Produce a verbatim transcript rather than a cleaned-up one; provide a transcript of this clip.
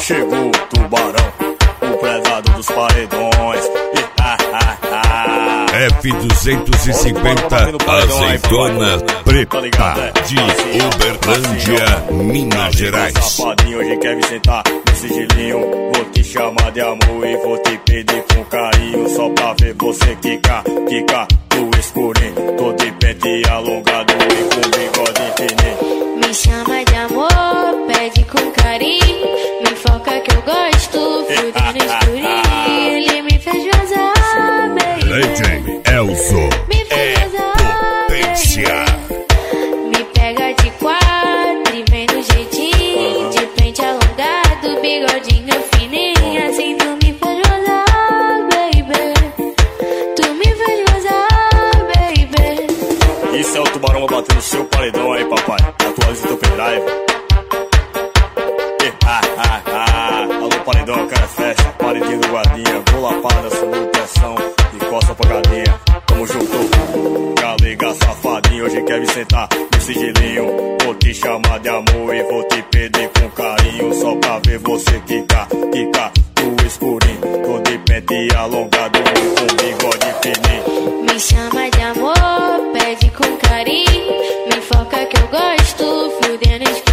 Chegou o tubarão, o prezado dos paredões. F duzentos e cinquenta azeitona preta de Uberlândia, Minas Gerais. Safadinho, hoje quer me sentar no sigilinho. Vou te chamar de amor e vou te pedir com carinho, só pra ver você quicar, quicar no escurinho. Tô de pente alongado e com bigode fininho. Me chama de amor, pede com carinho. Me foca que eu gosto, fudendo escurinho. Ele me fez gozar, baby. D J Elzo é potência. Me pega de quatro e vem no jeitinho, de pente alongado, bigodinho fininho. Assim tu me faz gozar, baby. Tu me faz gozar, baby. Isso é o tubarão batendo no seu paredão aí, papai. Atualiza teu pendrive. Ah, ah, ah. Alô, paredão, cara, fecha. Paredinho do guardinha. Vou lapar nessa manutenção e costa pra galinha. Tamo junto. Galega safadinho, hoje quer me sentar no sigilinho. Vou te chamar de amor e vou te pedir com carinho, só pra ver você quicar, quicar no escurinho. Tô de pente alongado e com bigode fininho. Me chama de amor, pede com carinho. Me foca que eu gosto, fudendo escurinho.